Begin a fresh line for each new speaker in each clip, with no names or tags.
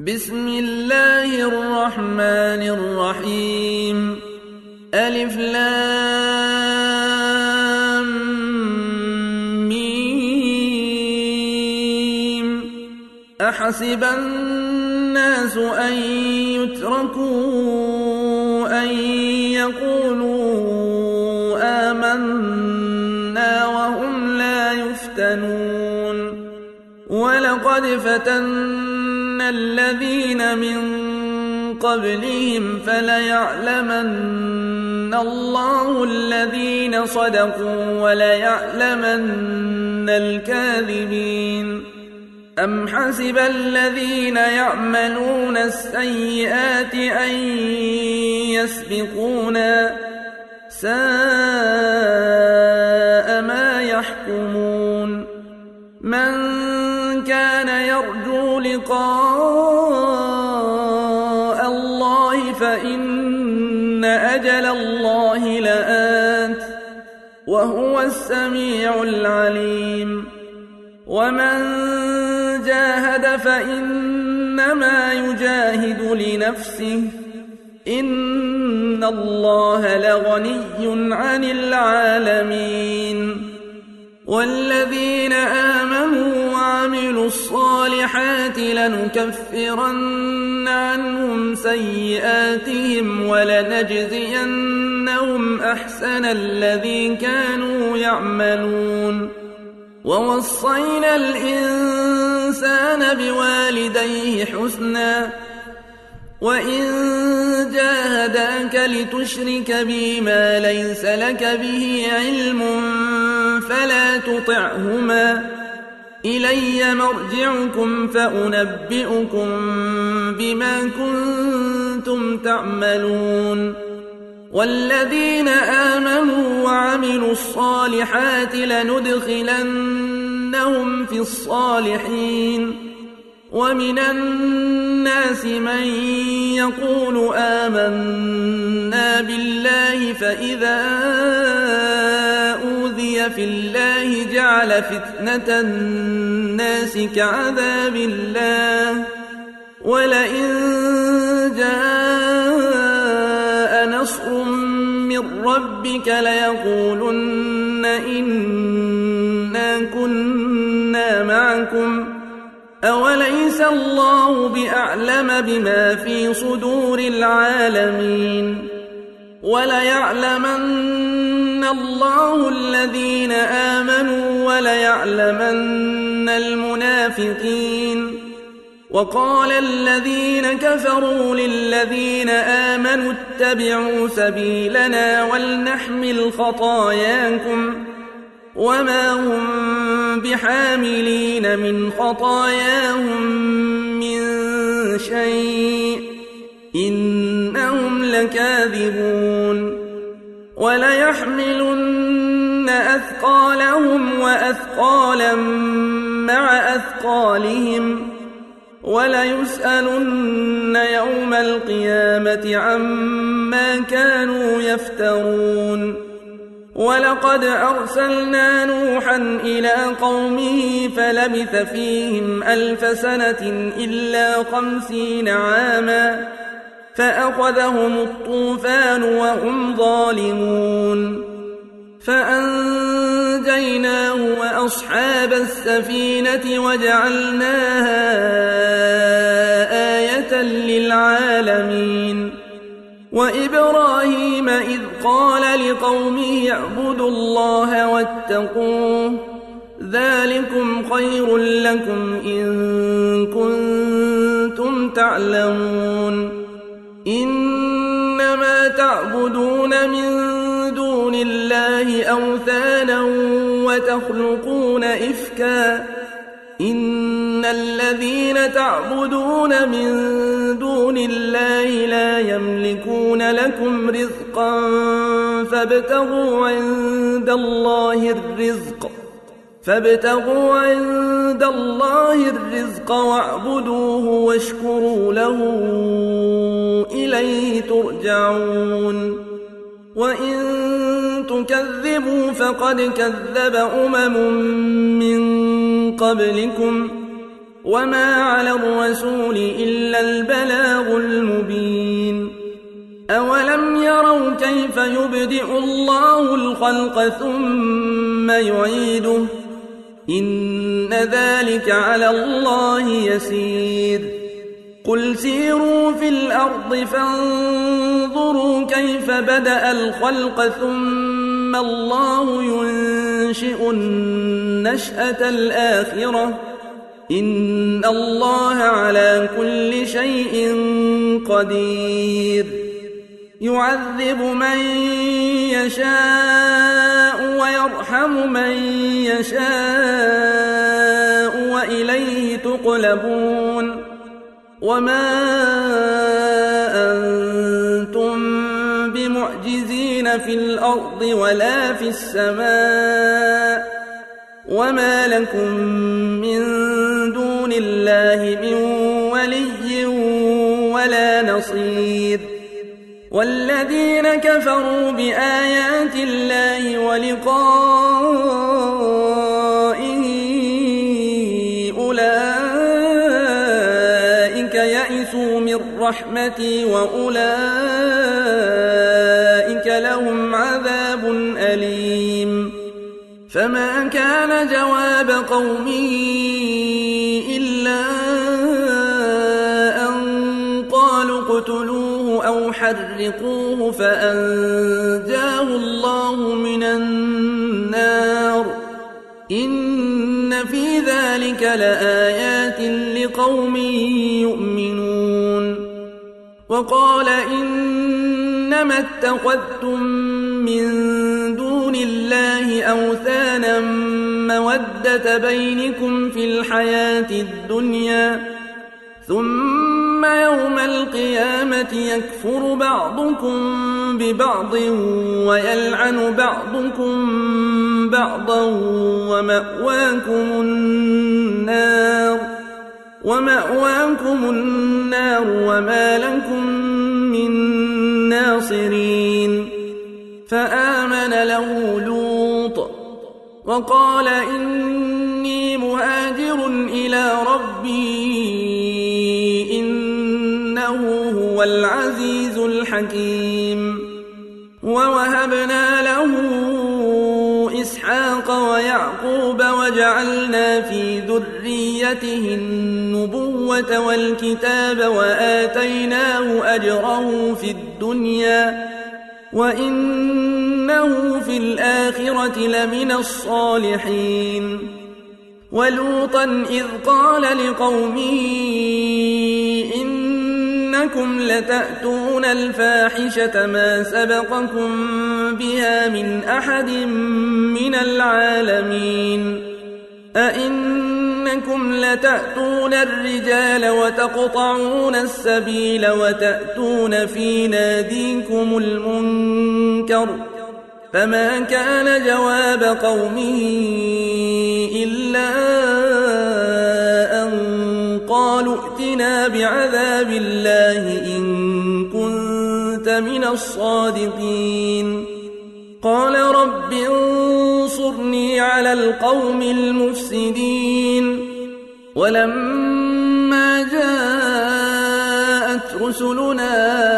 بسم الله الرحمن الرحيم ألف لام ميم أحسب الناس أن يتركوا أن يقولوا آمنا وهم لا يفتنون ولقد فتنا الذين من قبلهم فليعلمن الله الذين صدقوا وليعلمن الكاذبين أم حسب الذين يعملون السيئات أن يسبقونا ساء ما يحكمون من كان يرجو لقاء الله فإن أجل الله لآت وهو السميع العليم ومن جاهد فإنما يجاهد لنفسه إن الله لغني عن العالمين والذين آمنوا وعملوا الصالحات لنكفرن عنهم سيئاتهم ولنجزينهم أحسن الذي كانوا يعملون ووصينا الإنسان بوالديه حسنا وإن جاهداك لتشرك بي ما ليس لك به علم فلا تطعهما إلي مرجعكم فأنبئكم بما كنتم تعملون والذين آمنوا وعملوا الصالحات لندخلنهم في الصالحين ومن الناس من يقول آمنا بالله فإذا أوذي في الله جعل فتنة الناس كعذاب الله ولئن جاء نصر من ربك ليقولن إنا كنا معكم أوليس الله بأعلم بما في صدور العالمين وليعلمن الله الذين آمنوا وليعلمن المنافقين وقال الذين كفروا للذين آمنوا اتبعوا سبيلنا ولنحمل خطاياكم وما هم بحاملين من خطاياهم من شيء إنهم لكاذبون وليحملن أثقالهم وأثقالا مع أثقالهم وليسألن يوم القيامة عما كانوا يفترون ولقد أرسلنا نوحا إلى قومه فلبث فيهم 1000 سنة إلا 50 عاما فأخذهم الطوفان وهم ظالمون فأنجيناه وأصحاب السفينة وجعلناها آية للعالمين وإبراهيم إذ قال لقومه اعبدوا الله واتقوه ذلكم خير لكم إن كنتم تعلمون إنما تعبدون من دون الله أوثانا وتخلقون إفكا إن الذين تعبدون من دون الله لا يملكون لكم رزقا فابتغوا عند الله الرزق واعبدوه واشكروا له إليه ترجعون وإن تكذبوا فقد كذب أمم من قبلكم وما على الرسول إلا البلاغ المبين أولم يروا كيف يبدئ الله الخلق ثم يعيده إن ذلك على الله يسير قل سيروا في الأرض فانظروا كيف بدأ الخلق ثم الله ينشئ النشأة الآخرة إن الله على كل شيء قدير يعذب من يشاء ويرحم من يشاء وإليه تقلبون وما أنتم بمعجزين في الأرض ولا في السماء وما لكم من دون الله من ولي ولا نصير والذين كفروا بآيات الله ولقائه أولئك يئسوا من رحمتي وأولئك لهم عذاب أليم فما كان جواب قومه إلا أن قالوا اقتلوه أو حرقوه فأنجاه الله من النار إن في ذلك لآيات لقوم يؤمنون وقال إنما اتخذتم من دون الله أوثانا مودة بينكم في الحياة الدنيا ثم يوم القيامة يكفر بعضكم ببعض ويلعن بعضكم بعضا ومأواكم النار وما لكم من ناصرين فآمن له لوط وقال إني مهاجر إلى ربي إنه هو العزيز الحكيم ووهبنا له إسحاق ويعقوب وجعلنا في ذريته النبوة والكتاب وآتيناه أجره في الدنيا وإنه في الآخرة لمن الصالحين ولوطا إذ قال لقومه إنكم لتأتون الفاحشة ما سبقكم بها من أحد من العالمين أئنكم لتأتون الرجال وتقطعون السبيل وتأتون في ناديكم المنكر فما كان جواب قومه إلا أن قالوا ائتنا بعذاب الله إن كنت من الصادقين قال رب انصرني على القوم المفسدين ولما جاءت رسلنا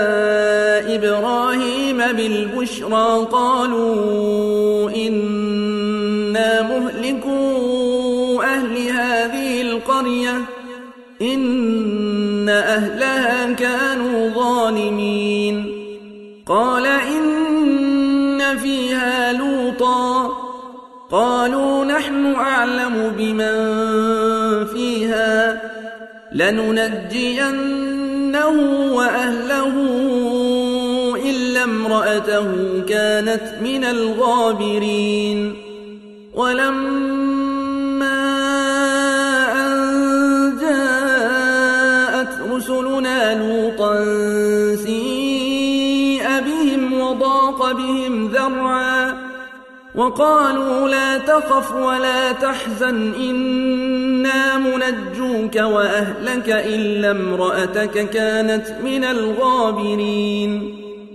إبراهيم بالبشرى قالوا إنا مهلكو أهل هذه القرية إن أهلها كانوا ظالمين قال إن فيها لوطا قالوا نحن أعلم بمن فيها لننجينه وأهله إلا امرأته كانت من الغابرين ولما أن جاءت رسلنا لوطا سيء بهم وضاق بهم ذرعا وقالوا لا تخف ولا تحزن إنا منجوك وأهلك إلا امرأتك كانت من الغابرين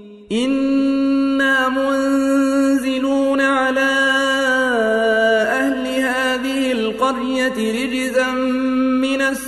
إنا منزلون على أهل هذه القرية رجزا من السماء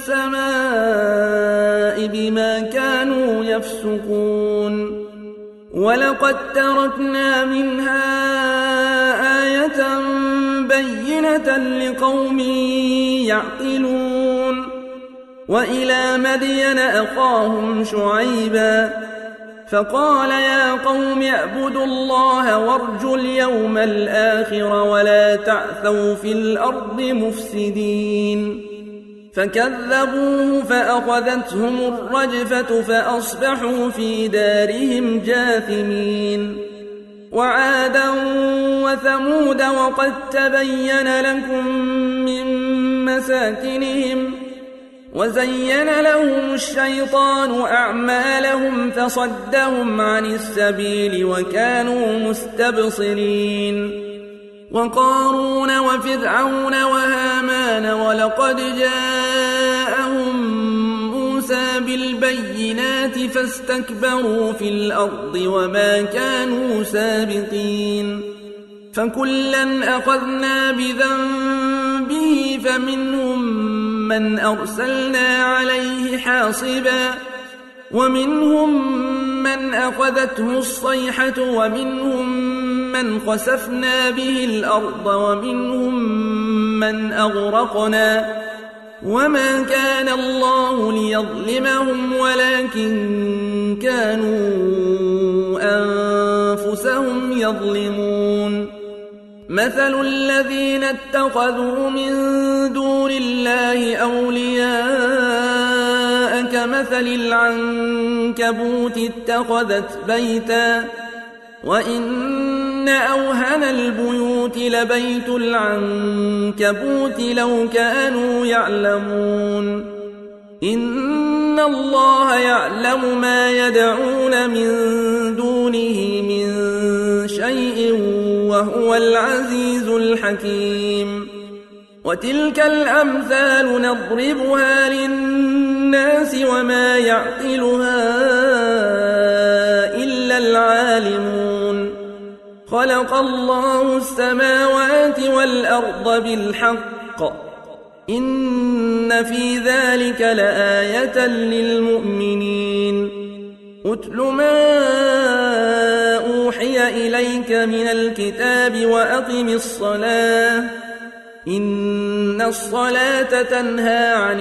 بما كانوا يفسقون ولقد تركنا منها آية بينة لقوم يعقلون وإلى مدين أخاهم شعيبا فقال يا قوم اعبدوا الله وارجوا اليوم الآخر ولا تعثوا في الأرض مفسدين فكذبوه فأخذتهم الرجفة فأصبحوا في دارهم جاثمين وعادا وثمود وقد تبين لكم من مساكنهم وزين لهم الشيطان أعمالهم فصدهم عن السبيل وكانوا مستبصرين وقارون وفرعون وهامان ولقد جاءهم موسى بالبينات فاستكبروا في الأرض وما كانوا سابقين فكلا أخذنا بذنبه فمنهم من أرسلنا عليه حاصبا ومنهم من أخذته الصيحة ومنهم من خسفنا به الأرض ومنهم من أغرقنا وما كان الله ليظلمهم ولكن كانوا أنفسهم يظلمون مثل الذين اتخذوا من دون الله أولياء كمثل العنكبوت اتخذت بيتا وإن أوهن البيوت لبيت العنكبوت لو كانوا يعلمون إن الله يعلم ما يدعون من دونه من شيء وهو العزيز الحكيم وتلك الأمثال نضربها للناس وما يعقلها إلا العالمون خلق الله السماوات والأرض بالحق إن في ذلك لآية للمؤمنين أتل ما أوحي إليك من الكتاب وأقم الصلاة إن الصلاة تنهى عن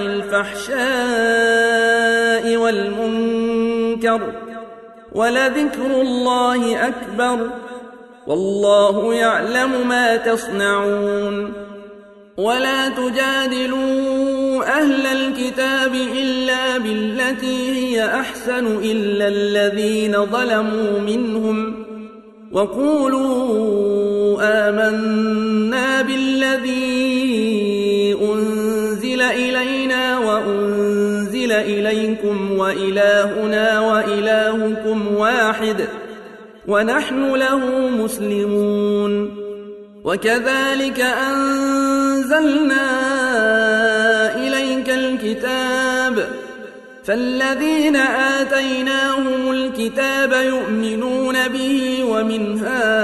الفحشاء والمنكر ولذكر الله أكبر والله يعلم ما تصنعون ولا تجادلوا أهل الكتاب إلا بالتي هي أحسن إلا الذين ظلموا منهم وقولوا آمنا بالذي أنزل إلينا وأنزل إليكم وإلهنا وإلهكم واحد ونحن له مسلمون وكذلك أنزلنا إليك الكتاب فالذين آتيناهم الكتاب يؤمنون به ومن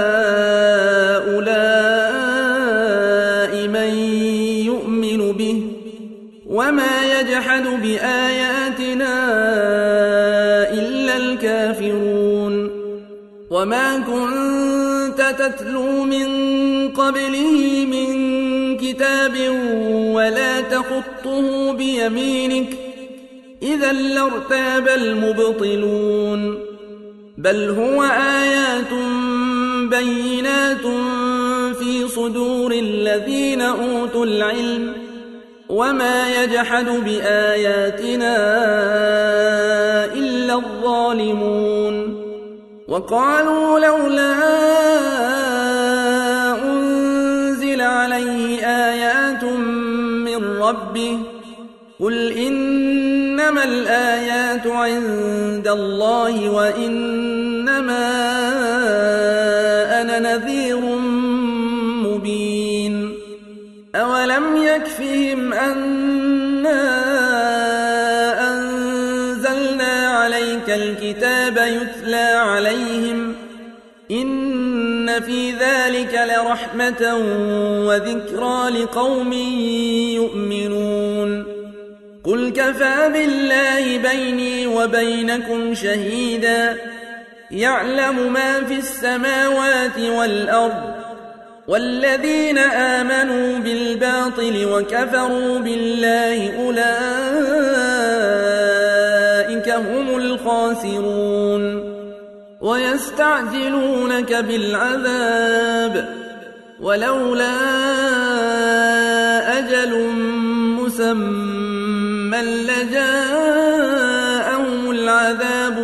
هؤلاء من يؤمن به وما يجحد بآياتنا إلا الكافرون وما كنت تتلو من قبله من كتاب ولا تخطه بيمينك إذا لارتاب المبطلون بل هو آيات بينات في صدور الذين أوتوا العلم وما يجحد بآياتنا إلا الظالمون وقالوا لولا أنزل عليه آيات من ربه قل إنما الآيات عند الله وإنما أنا نذير مبين أولم يكفهم أنا أنزلنا عليك الكتاب يتلى عليهم إن في ذلك لرحمة وذكرى لقوم يؤمنون قل كفى بالله بيني وبينكم شهيدا يعلم ما في السماوات والأرض والذين آمنوا بالباطل وكفروا بالله أولئك هم الخاسرون ويستعجلونك بالعذاب ولولا أجل مسمى لجاءهم العذاب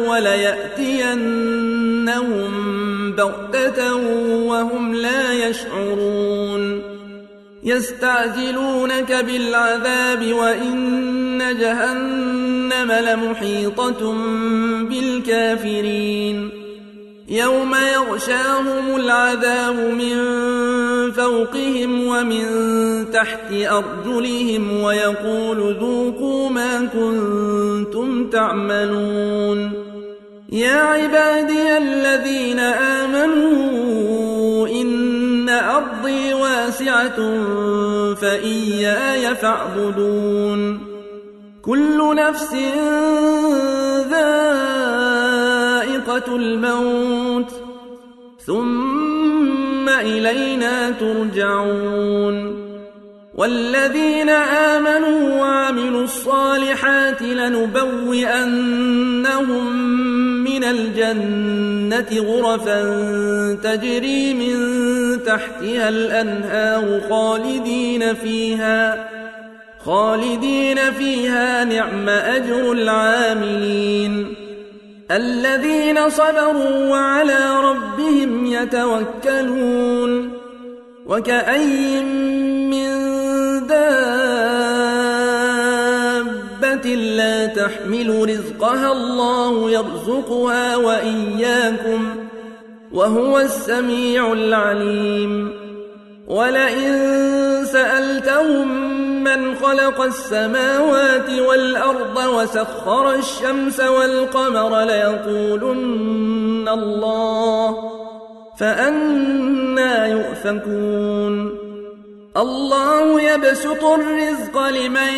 وليأتينهم بغتة وهم لا يشعرون يستعجلونك بالعذاب وإن جهنم لمحيطة بالكافرين يوم يغشاهم العذاب من فوقهم ومن تحت أرجلهم ويقول ذوقوا ما كنتم تعملون يا عبادي الذين آمنوا إن أرضي واسعة فإياي فاعبدون كل نفس ذائقة الموت ثم إلينا ترجعون والذين آمنوا وعملوا الصالحات لنبوئنهم من الجنة غرفا تجري من تحتها الأنهار خالدين فيها نعم أجر العاملين الذين صبروا وعلى ربهم يتوكلون وكأي من دابة لا تحمل رزقها الله يرزقها وإياكم وهو السميع العليم ولئن سألتهم من خلق السماوات والأرض وسخر الشمس والقمر ليقولن الله فأنى يؤفكون الله يبسط الرزق لمن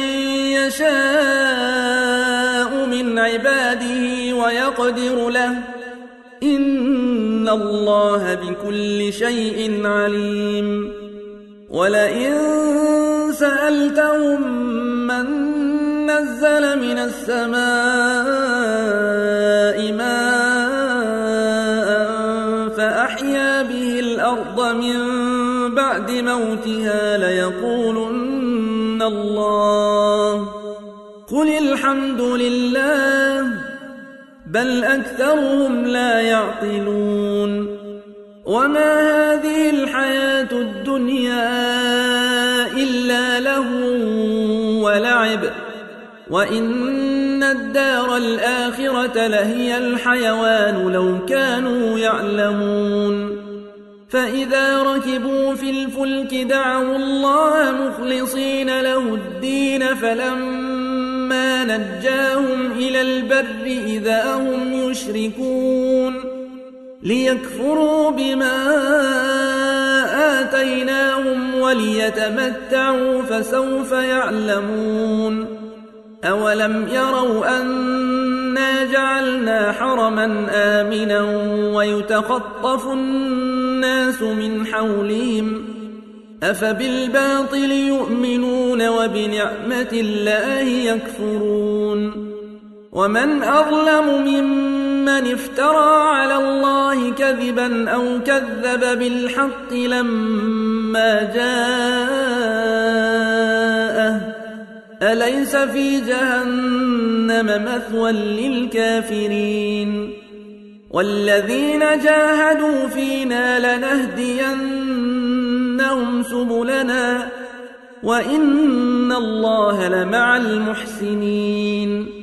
يشاء من عباده ويقدر له إن الله بكل شيء عليم ولئن سألتهم من نزل من السماء ماء فأحيا به الأرض من بعد موتها ليقولن الله قل الحمد لله بل أكثرهم لا يعقلون وما هذه الحياة الدنيا إلا لهو ولعب وإن الدار الآخرة لهي الحيوان لو كانوا يعلمون فإذا ركبوا في الفلك دعوا الله مخلصين له الدين فلما نجاهم إلى البر إذا هم يشركون ليكفروا بما آتيناهم وليتمتعوا فسوف يعلمون أولم يروا أنا جعلنا حرما آمنا ويتخطف الناس من حولهم أفبالباطل يؤمنون وبنعمة الله يكفرون ومن أظلم ممن افترى على الله كذبا أو كذب بالحق لما جاءه أليس في جهنم مثوى للكافرين والذين جاهدوا فينا لنهدينهم سبلنا وإن الله لمع المحسنين